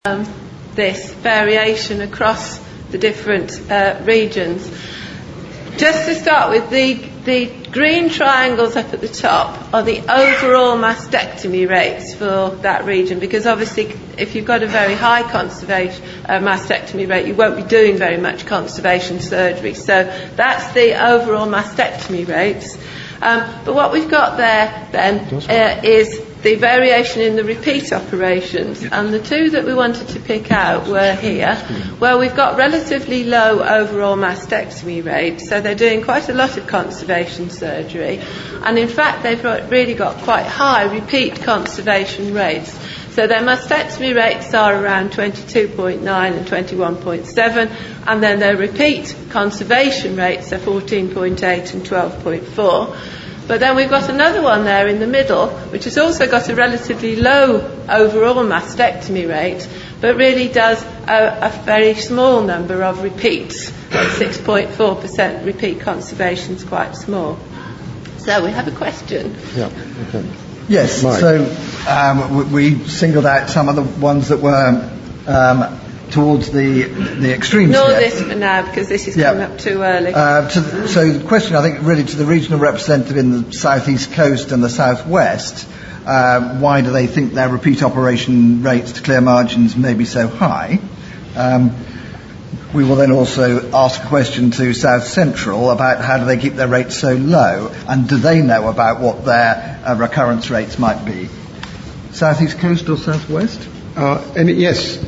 this variation across the different regions. Just to start with, the green triangles up at the top are the overall mastectomy rates for that region, because obviously if you've got a very high conservation mastectomy rate, you won't be doing very much conservation surgery. So that's the overall mastectomy rates. But what we've got there then is the variation in the repeat operations, and the two that we wanted to pick out were here, where we've got relatively low overall mastectomy rates, so they're doing quite a lot of conservation surgery, and in fact they've really got quite high repeat conservation rates. So their mastectomy rates are around 22.9 and 21.7, and then their repeat conservation rates are 14.8 and 12.4. But then we've got another one there in the middle, which has also got a relatively low overall mastectomy rate, but really does a very small number of repeats. At 6.4% repeat conservation is quite small. So we have a question. Yeah. Okay. Yes. Mike. So we singled out some of the ones that were towards the extremes. Ignore this for now, because this is coming up too early. So the question, I think, really to the regional representative in the southeast coast and the southwest, why do they think their repeat operation rates to clear margins may be so high? We will then also ask a question to South Central about how do they keep their rates so low, and do they know about what their recurrence rates might be? Southeast coast or southwest? Yes.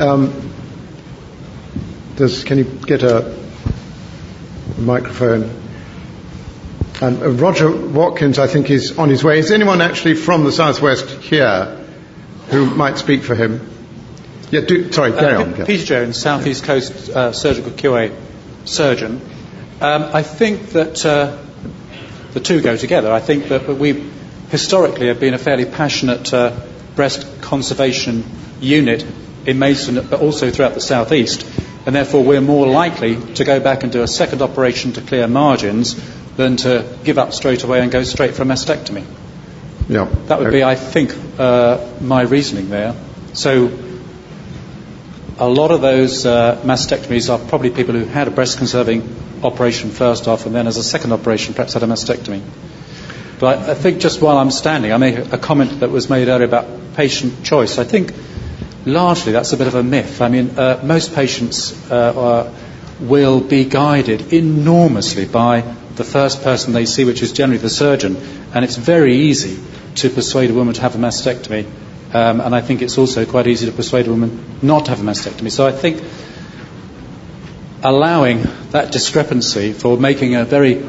Can you get a microphone? And Roger Watkins, I think, is on his way. Is anyone actually from the southwest here who might speak for him? Yeah, carry on. Peter Jones, South East Coast surgical QA surgeon. I think that the two go together. I think that we historically have been a fairly passionate breast conservation unit in Maidstone, but also throughout the South East, and therefore we're more likely to go back and do a second operation to clear margins than to give up straight away and go straight for a mastectomy. Yeah. That would be, I think, my reasoning there. So a lot of those mastectomies are probably people who had a breast conserving operation first off, and then as a second operation perhaps had a mastectomy. But I think just while I'm standing, I made a comment that was made earlier about patient choice. I think largely that's a bit of a myth. I mean, most patients will be guided enormously by the first person they see, which is generally the surgeon, and it's very easy to persuade a woman to have a mastectomy, and I think it's also quite easy to persuade a woman not to have a mastectomy. So I think allowing that discrepancy for making a very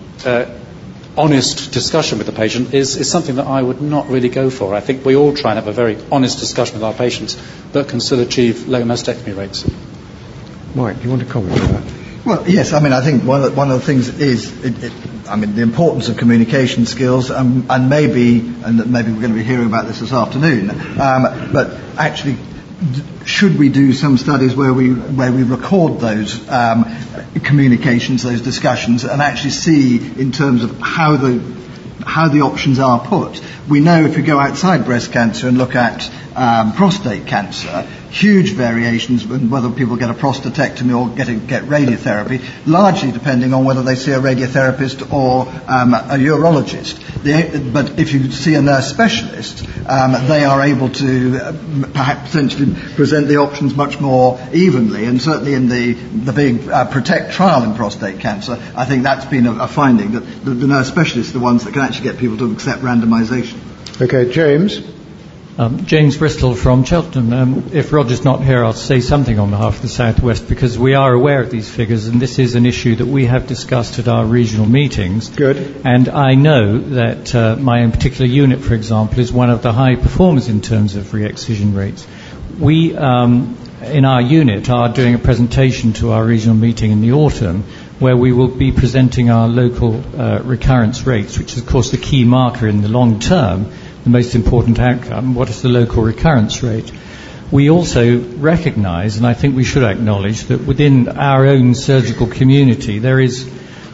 honest discussion with the patient is something that I would not really go for. I think we all try and have a very honest discussion with our patients that can still achieve low mastectomy rates. Mike, do you want to comment on that? Well, yes. I mean, I think one of the things is, the importance of communication skills, and maybe we're going to be hearing about this afternoon. But actually, should we do some studies where we record those communications, those discussions, and actually see in terms of how the options are put? We know if you go outside breast cancer and look at prostate cancer, huge variations in whether people get a prostatectomy or get radiotherapy, largely depending on whether they see a radiotherapist or a urologist. But if you see a nurse specialist, they are able to perhaps potentially present the options much more evenly, and certainly in the big PROTECT trial in prostate cancer, I think that's been a finding that the nurse specialists are the ones that can actually get people to accept randomisation. Okay, James. James Bristol from Cheltenham. If Roger's not here, I'll say something on behalf of the South West, because we are aware of these figures, and this is an issue that we have discussed at our regional meetings. Good. And I know that my own particular unit, for example, is one of the high performers in terms of re-excision rates. We, in our unit, are doing a presentation to our regional meeting in the autumn, where we will be presenting our local recurrence rates, which is, of course, the key marker in the long term, the most important outcome. What is the local recurrence rate? We also recognise, and I think we should acknowledge, that within our own surgical community there is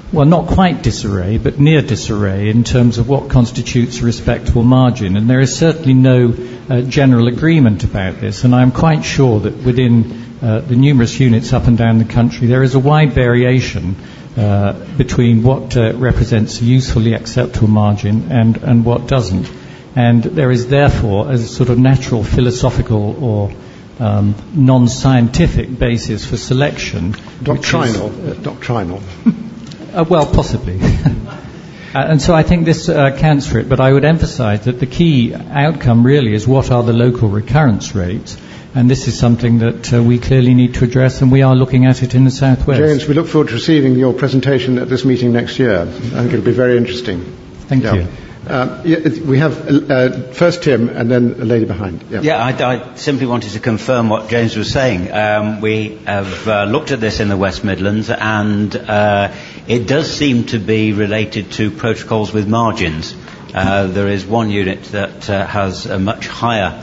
well, not quite disarray, but near disarray in terms of what constitutes a respectable margin. And there is certainly no general agreement about this. And I'm quite sure that within the numerous units up and down the country, there is a wide variation between what represents a usefully acceptable margin and what doesn't. And there is therefore a sort of natural philosophical or non-scientific basis for selection. Doctrinal. Well, possibly. And so I think this accounts for it, but I would emphasize that the key outcome really is what are the local recurrence rates, and this is something that we clearly need to address, and we are looking at it in the South West. James, we look forward to receiving your presentation at this meeting next year. I think it'll be very interesting. Thank you. We have first Tim and then a lady behind. I simply wanted to confirm what James was saying. We have looked at this in the West Midlands, and it does seem to be related to protocols with margins. There is one unit that has a much higher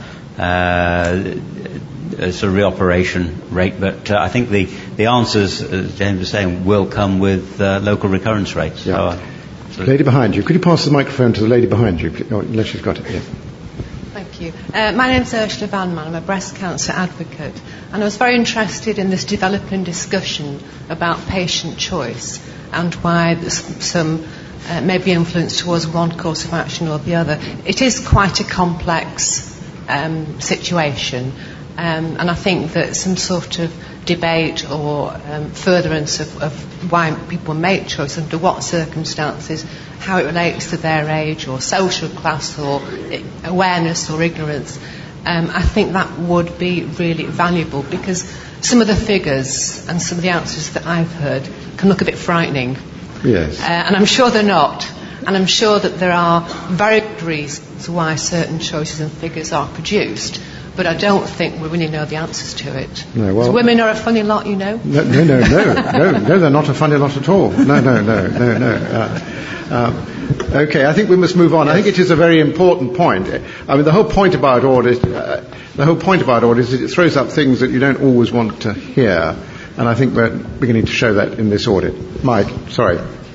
sort of reoperation rate, but I think the answers, as James was saying, will come with local recurrence rates. Yeah. Lady behind you. Could you pass the microphone to the lady behind you, unless you've got it? Yeah. Thank you. My name's Ursula Vanman. I'm a breast cancer advocate, and I was very interested in this developing discussion about patient choice and why there's some may be influenced towards one course of action or the other. It is quite a complex situation, and I think that some sort of debate or furtherance of why people make choice, under what circumstances, how it relates to their age or social class or awareness or ignorance, I think that would be really valuable, because some of the figures and some of the answers that I've heard can look a bit frightening. Yes. And I'm sure they're not. And I'm sure that there are very good reasons why certain choices and figures are produced. But I don't think we really know the answers to it. No, well, women are a funny lot, you know. No, they're not a funny lot at all. No. Okay, I think we must move on. Yes. I think it is a very important point. I mean, the whole point about audit is that it throws up things that you don't always want to hear, and I think we're beginning to show that in this audit. Mike, sorry.